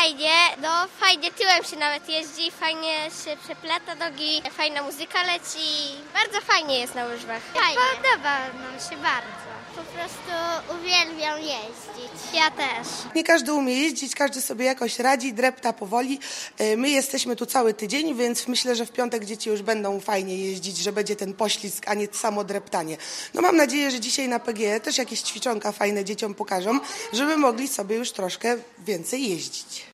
Fajnie tyłem się nawet jeździ, fajnie się przeplata nogi, fajna muzyka leci. Bardzo fajnie jest na łyżwach. Podoba nam się bardzo. Po prostu uwielbiam jeździć. Ja też. Nie każdy umie jeździć, każdy sobie jakoś radzi, drepta powoli. My jesteśmy tu cały tydzień, więc myślę, że w piątek dzieci już będą fajnie jeździć, że będzie ten poślizg, a nie samo dreptanie. No mam nadzieję, że dzisiaj na PGE też jakieś ćwiczonka fajne dzieciom pokażą, żeby mogli sobie już troszkę więcej jeździć.